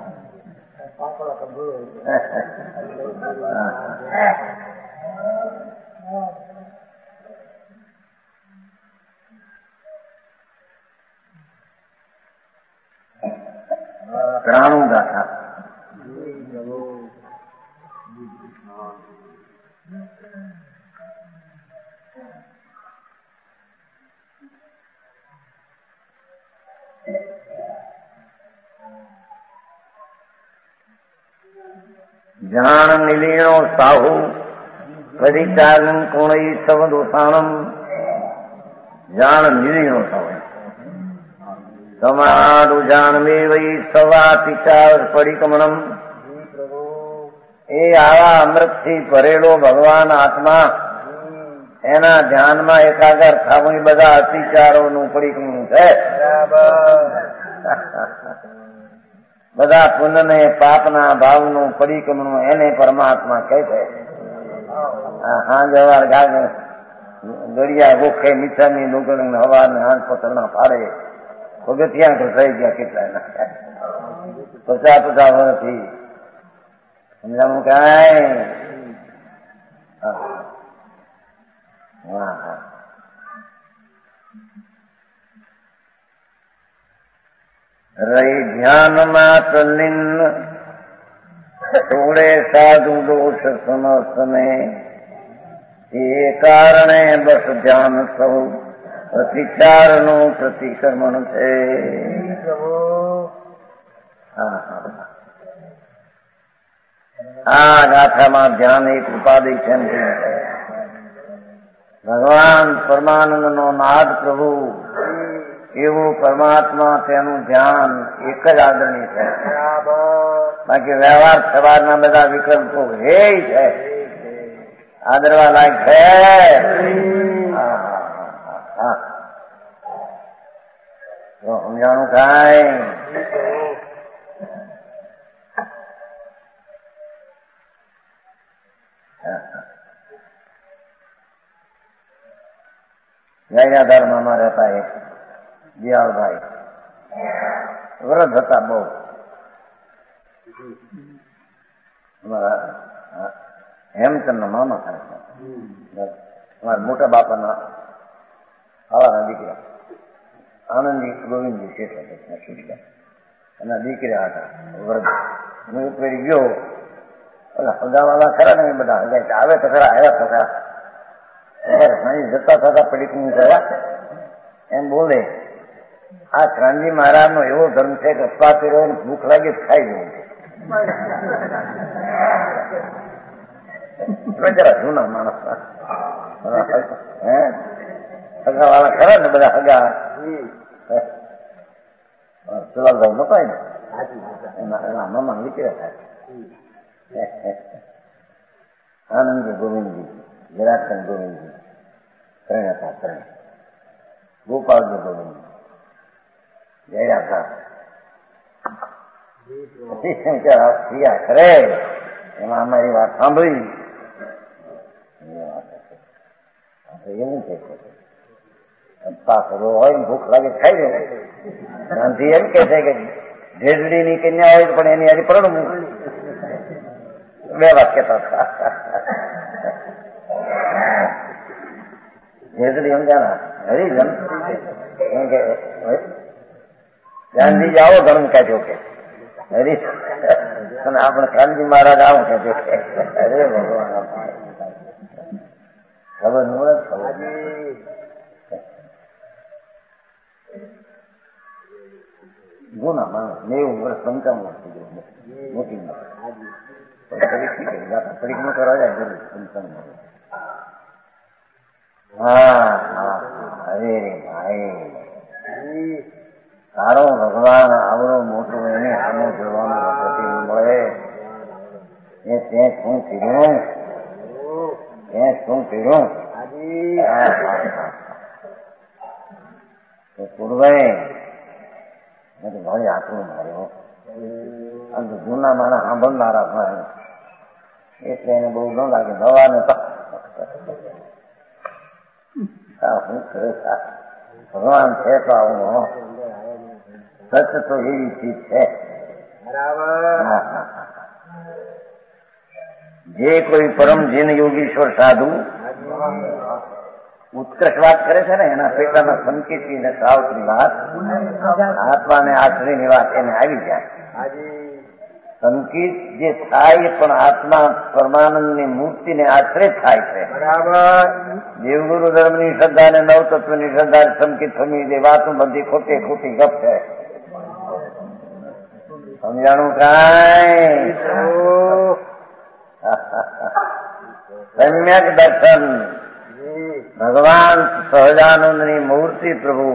Speaker 1: ત્રાણું ગાથા. જાણ નિલીણો સાહુ પરિચારણ કોણઈ સવ દોષાણમ. જાણ નિલીણો સાહુ તમારું જાણવે વહી સવા પિચાર પરિકમણમ. એ આવા અમૃતથી ભરેલો ભગવાન આત્મા એના ધ્યાનમાં એકાગ્ર થવું એ બધા અતિચારોનું પડીકનું છે. બધા પુણ્યને પાપના ભાવનું પડીકમનું એને પરમાત્મા કહે છે. હા જવાર ગાને ગળિયા ગોખે મીઠાની ડુંગળી હવાને હાથ પથરના પાડે પગથિયા તો થઈ ગયા કેટલા પચાસ પચાસ વર્ષથી સમજાવું કાંઈ હા હા રહી ધ્યાનમાં તલ્લીન થોડે સાધુ દોષ સમસ્તને એ કારણે બસ ધ્યાન સૌ પ્રતિચારનું પ્રતિક્રમણ છે. આ ગાથામાં ધ્યાન એક ઉપાધિ છે. ભગવાન પરમાનંદ નો નાદ પ્રભુ એવું પરમાત્મા તેનું ધ્યાન એક જ આદરણીય છે. બાકી વ્યવહાર સવારના બધા વિકલ્પો હે છે આદરવા લાયક છે. સમજાણું કાંઈ ગાયરાધારમાં રહેતા એક દિયાળભાઈ વરદ હતા બહુ. હેમચંદ મામા થાય અમારા મોટા બાપાના આવાના દીકરા આનંદજી ગોવિંદજી શેઠ એના દીકરા હતા વરદ. હું ફેરી ગયો ઓલા હગાવાળા ખરા ને એ બધા હગાય આવે તો ખરા આવ્યા તો ખરા જતા થતા પડીકું કરવા એમ બોલે આ શ્રાંજી મહારાજ નો એવો ધર્મ છે કે અપાતી રહ્યો ને ભૂખ લાગે ખાઈ જવું છે. જરા જૂના માણસ હગા વાળા ખરા ને બધા હગા સુલાલભાઈ નતા ને એના મામા નીકળ્યા થાય આનંદજી ગોવિંદજી જરાચંદ ગોવિંદજી ત્રણ હતા ત્રણ ગોપાલજી ગોવિંદજી જયરાખા શંકર ખરે એમાં અમારી વાત સાંભળી એવું છે હોય ને ભૂખ લાગે ખાઈ દે. ગાંધી એમ કે છે કે ઢેરડી ની કન્યા હોય પણ એની હારી પરણવું. બે વાત કેતા હતા ઢેરડી સમજાના હરિજન કે ગાંધીજી આવો ધર્મ કાઢ્યો કે હરી અને આપણે કાનજી મહારાજ આવો કાઢ્યો કે અરે ભગવાન ખબર ન મળે ખબર ગુના માણસ નેવું વર્ષ પંચાવન મોટી પરીક્ષા કરવા જાય જરૂર પંચાવન. હા હા અરે ભાઈ તારો ભગવાન આવડો મોટો એને સામે જોવાનું વખતે મળે એ તે શું કર્યું તે શું કર્યું પૂર્વે ભાઈ આટલું માર્યો અને જૂના માણસ સાંભળનારા ભાઈ એટલે એને બહુ ન લાગે નવા ને શું કરે ભગવાન છે તો આવું સચ તો એવી ચીજ છે. જે કોઈ પરમ જીન યોગીશ્વર સાધુ ઉત્કર્ષ વાત કરે છે ને એના પેટાના સંકેતની ને સાવકની વાત આત્માને આશ્રયની વાત એને આવી જાય. સંકેત જે થાય પણ આત્મા પરમાનંદની મૂર્તિને આશ્રય થાય છે. દેવગુરુ ધર્મની શ્રદ્ધા અને નવતત્વની શ્રદ્ધા સંકેત સમી જે વાતો બધી ખોટી ખોટી ગપ છે. સમજાણું કાંઈ સમ્યક દર્શન ભગવાન સહજાનંદની મૂર્તિ પ્રભુ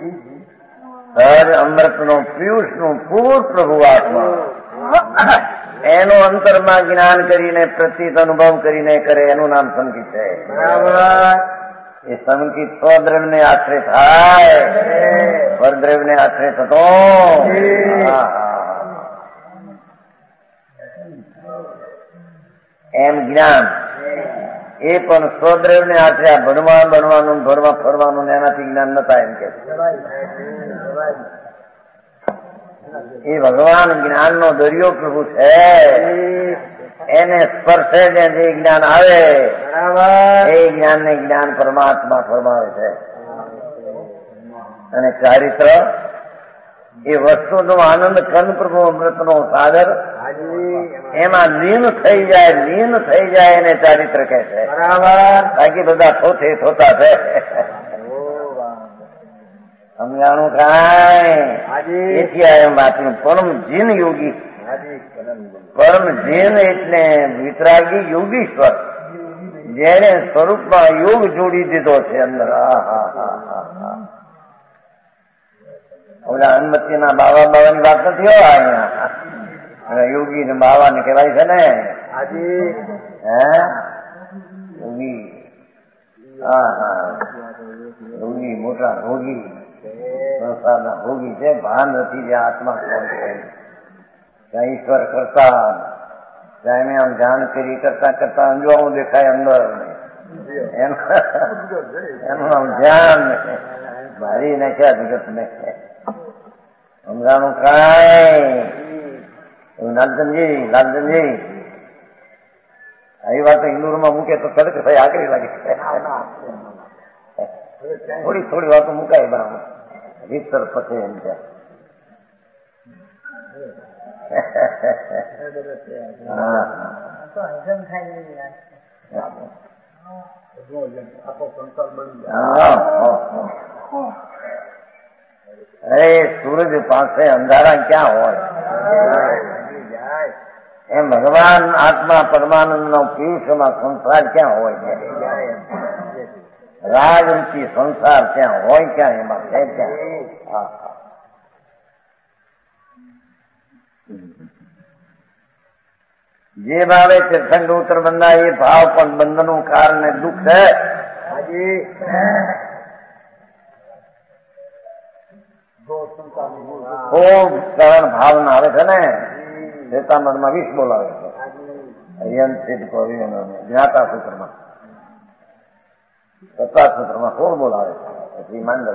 Speaker 1: સહજ અમૃત નો પિયુષ નું પૂર પ્રભુ આત્મા એનો અંતરમાં જ્ઞાન કરીને પ્રતીત અનુભવ કરીને કરે એનું નામ સંગીત છે.
Speaker 2: બરાબર.
Speaker 1: એ સંગીત સ્વદ્રવ્ય ને આશ્રય થાય, પરદ્રવ્ય ને આશ્રય થતો. એમ જ્ઞાન એ પણ સ્વદ્રવ્ય ને આશ્રય ભણવા બનવાનું ભણવા ફરવાનું એનાથી જ્ઞાન ન થાય એમ કે એ ભગવાન જ્ઞાન નો દરિયો પ્રભુ છે. એને સ્પર્શે જે જ્ઞાન આવે એ જ્ઞાન ને જ્ઞાન પરમાત્મા ફરમાવે છે. અને ચારિત્ર એ વસ્તુનો આનંદ કંદ પ્રભુ અમૃત નો સાગર એમાં લીન થઈ જાય, લીન થઈ જાય એને ચારિત્ર કહે છે. બાકી બધા થોથે થોતા છે. સમજાણું કાંઈ એથી આ એમ વાંચ્યું પરમ જીન યોગી. પરમ જીન એટલે વિતરાગી યોગીશ્વર જેને સ્વરૂપમાં યોગ જોડી દીધો છે અંદર. હા હા હા હા હા ઓલા હનુમતીના બાવા બાવાની વાત નથી હો અહીંયા. યોગી ને બાવા ને કહેવાય છે ને. હે યોગી. હા હા યોગી મોટા ભોગી સંસારના ભોગી છે. ભાન નથી જે આત્મા કોણ છે. ત્યાં ઈશ્વર કરતા ત્યાં મેં આમ જાણ કરી કરતા કરતા અંજવાળું દેખાય અંદર. એનું આમ ધ્યાન મારી નાખ્યા જગત ને સમજાણું કાંઈ. લાલચંદજી લાલચંદજી આવી વાત ઇન્દોરમાં મૂકે તો તરત ભાઈ આગળ લાગે. થોડી થોડી વાતો મુકાય બરાબર રીતસર પતે એમ છે. અરે સૂરજ પાસે અંધારા ક્યાં હોય એમ ભગવાન આત્મા પરમાનંદ નો પિયુષમાં સંસાર ક્યાં હોય છે. રાજરૂપી સંસાર ક્યાં હોય ક્યાં એમાં છે ક્યાં. જે ભાવે તીર્થંકર ઉત્તર બંધા એ ભાવ પણ બંધનનું કારણ ને દુઃખ છે. ખૂબ કરણ ભાવના આવે છે ને. શ્વેતાંબરમાં વીસ બોલાવે છે. જ્ઞાતા સૂત્રમાં પચાસ સૂત્રમાં સોળ બોલાવે છે. પછી માંડવ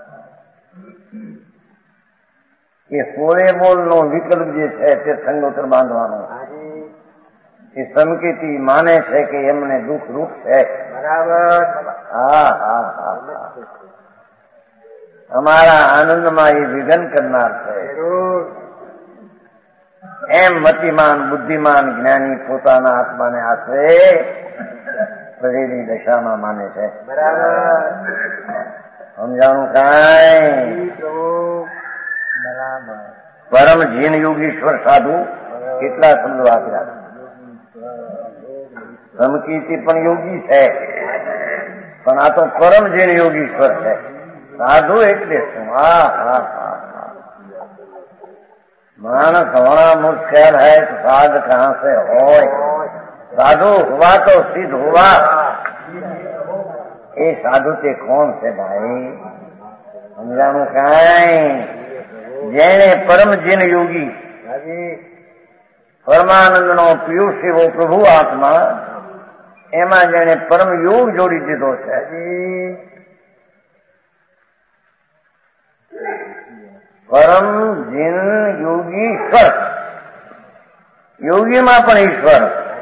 Speaker 1: એ સોળે બોલ નો વિકલ્પ જે છે તે સંગોત્ર બાંધવાનો એ સંકેતી માને છે કે એમને દુઃખ રૂપ છે. બરાબર. હા હા હા અમારા આનંદમાં એ વિઘન કરનાર છે. એમ મતિમાન બુદ્ધિમાન જ્ઞાની પોતાના આત્માને આશરે પ્રજેની દશામાં માને છે. બરાબર. સમજાણું કાંઈ. પરમ જીન યોગીશ્વર સાધુ કેટલા શબ્દો આપ્યા. ધમકીથી પણ યોગી છે પણ આ તો પરમ જીન યોગીશ્વર છે. સાધુ એટલે શું? હા હા હા માણસ होना मुश्किल है तो साध कहां से हो. साधु हुआ तो सिद्ध हुआ. ये साधु ते कौन से भाई? समझाणु कांई. જેને પરમ જીન યોગી પરમાનંદ નો પિયુષ એવો પ્રભુ આત્મા એમાં જેને પરમ યોગ જોડી દીધો છે. પરમ જીન યોગી ઈશ્વર. યોગીમાં પણ ઈશ્વર.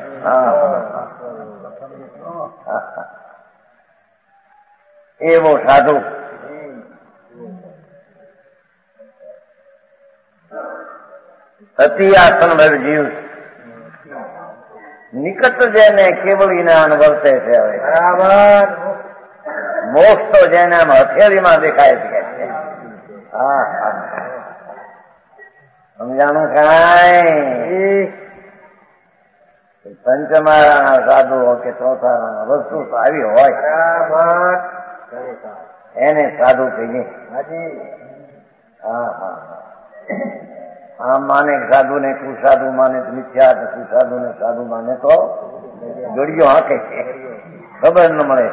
Speaker 1: એવો સાધુ અતિ આસન ભર જીવ નિકટ જેને કેવળ જ્ઞાન વર્તે છે. હવે બરાબર. મોક્ષ તો જેને આમ હથેળીમાં દેખાય છે. હા હા સમજાણું કાંઈ. પંચમાળાના સાધુ કે ચોથા વસ્તુ તો આવી હોય એને સાધુ કહીએ. હા હા આમ માને સાધુ ને કુસાધુ માને તો મિથ્યા, કુસાધુ ને સાધુ માને તો ગળિયો હાંકે છે, ખબર ન મળે.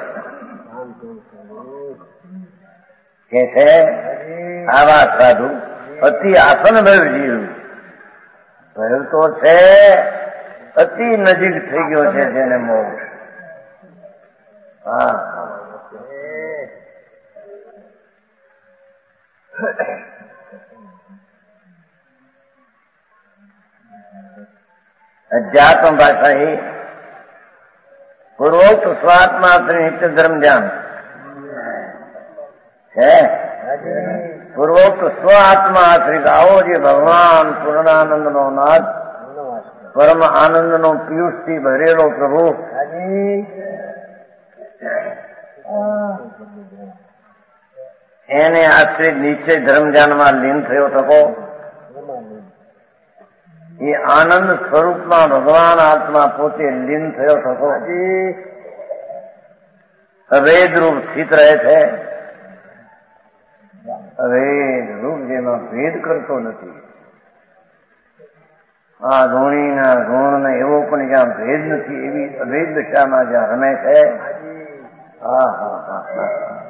Speaker 1: કે છે આવા સાધુ અતિ આસન ભય જીવ ભય તો છે અતિ નજીક થઈ ગયો છે જેને મોક્ષ. હા અધ્યાત્મ ભાષા એ પૂર્વોક્ત સ્વાત્મા નિત્ય ધર્મ ધ્યાન છે. પૂર્વોક્ત સ્વ આત્મા આશ્રિત આવો જે ભગવાન પૂર્ણાનંદ નો નાથ, પરમ આનંદ નો પિયુષ થી ભરેલો પ્રભુ એને આશ્રિત નિશ્ચય ધર્મ ધ્યાનમાં લીન થયો થકો. એ આનંદ સ્વરૂપમાં ભગવાન આત્મા પોતે લીન થયો થકો. અભેદ રૂપ સ્થિત રહે છે. અભેદ રૂપ જેમાં ભેદ કરતો નથી. આ ગુણીના ગુણ ને એવો પણ જ્યાં ભેદ નથી એવી અભેદ દશામાં જ્યાં રમે છે. હા હા હા હા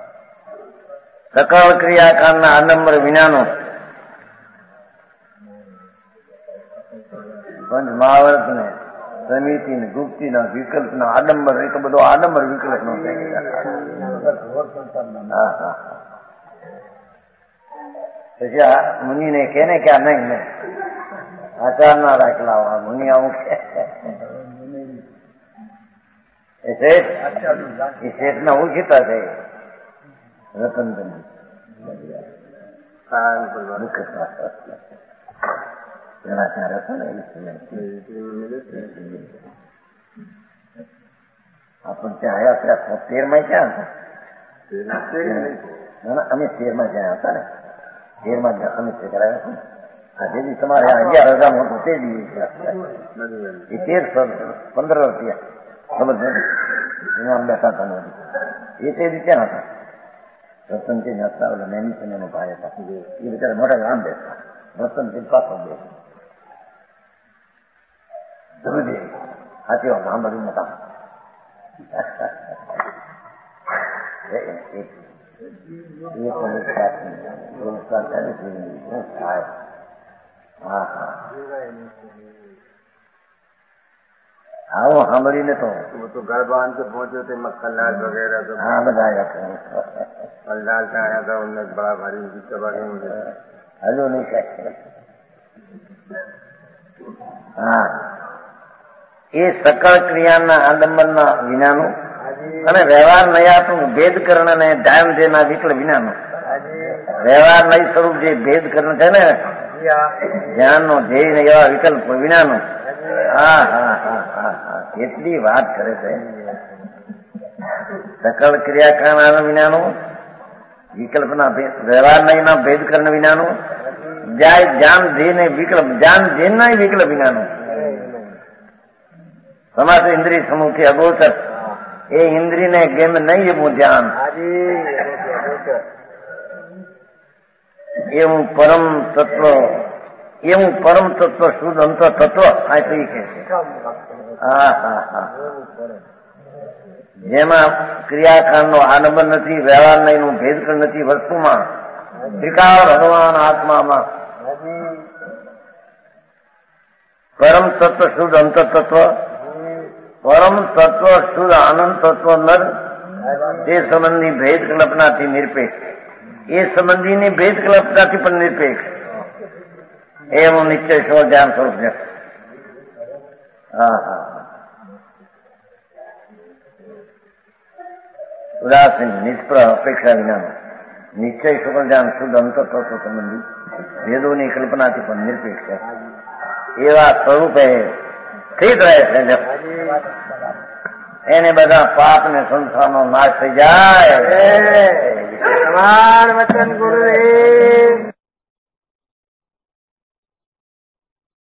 Speaker 1: સકળ ક્રિયાકાંડના આડંબર વિનાનો પંચ મહાવર્ત ને સમિતિ ને ગુપ્તિ ના વિકલ્પ ના આડંબર એ તો બધો આડંબર વિકલ્પ નો પછી આ મુનિ ને કે ને ક્યાં નહીં ને આચાર ના રાખલા મુનિ આવું કે શેઠ ના ઓળખીતા છે રતન આપણ ત્યાં આવ્યા ત્યાં તેર માં ક્યાં હતા? અમે તેર માં જ્યાં હતા ને તેર માં અમે તે કરાવ્યા હતા. આજે બી તમારે અગિયાર હજાર મોટું તે દિવસ એ તેરસો પંદર રૂપિયા ખબર છે એમાં બેઠા હતા એ તે દી ક્યાં હતા? રતનસિંહ હતા ઓલા નૈમિષન એનો ભાઈ હતા એ બિચારા મોટા ગામ બેઠા. રતનસિંહ પાછો બે સાચી વાત સાંભળ્યું નતા. આવો સાંભળીને તો
Speaker 2: गढ़वान से पहुंचे थे मक्खनलाल वगैरह तो
Speaker 1: हाँ बताया
Speaker 2: लाल से आया था उनने बड़ा भारी उनकी सभा की मुझे
Speaker 1: हलो नहीं कहते. હા એ સકળ ક્રિયાના આડંબરના વિનાનું અને વ્યવહાર નયાતું ભેદ કરણ અને ધ્યાન જેના વિકલ વિનાનું વ્યવહાર નય સ્વરૂપ જે ભેદ કરણ છે ને ધ્યાન નો ધ્યેય એવા વિકલ્પ વિનાનું. હા હા હા હા હા કેટલી વાત કરે છે. સકળ ક્રિયાકાંડ વિનાનું વિકલ્પના વ્યવહાર નયના ભેદ કરણ વિનાનું જાય ધ્યાન ધ્યેય ને વિકલ્પ ધ્યાન ધ્યેય ના વિકલ્પ વિનાનું. સમાજ ઇન્દ્રિય સમૂહ થી અગોચર એ ઇન્દ્રિય ને ગેમ નહીં એવું ધ્યાન એવું પરમ તત્વ એવું પરમ તત્વ શુદ્ધ અંતર તત્વ આ કઈ કે હા હા હા જેમાં ક્રિયાકાંડ નો આડંબર નથી, વ્યવહાર નહીં નું ભેદ નથી વસ્તુમાં ત્રિકાળ ભગવાન આત્મામાં પરમ તત્વ શુદ્ધ અંતર તત્વ પરમ તત્વ શુદ્ધ આનંદ તત્વ નર તે સંબંધી ભેદ કલ્પનાથી નિરપેક્ષ એ સંબંધીની ભેદ કલ્પનાથી પણ નિરપેક્ષ એવું નિશ્ચય સ્વ ધ્યાન સ્વરૂપ છે. હા હા ઉદાસીન નિષ્પ્ર અપેક્ષા વિનાનો નિશ્ચય સુખ ધ્યાન શુદ્ધ અંતર તત્વ સંબંધી ભેદોની કલ્પનાથી પણ નિરપેક્ષ છે. એવા સ્વરૂપે સ્થિત રહે છે. એને બધા પાપ ને સંસારનો નાશ થઈ જાય.
Speaker 2: વચન ગુરુદેવ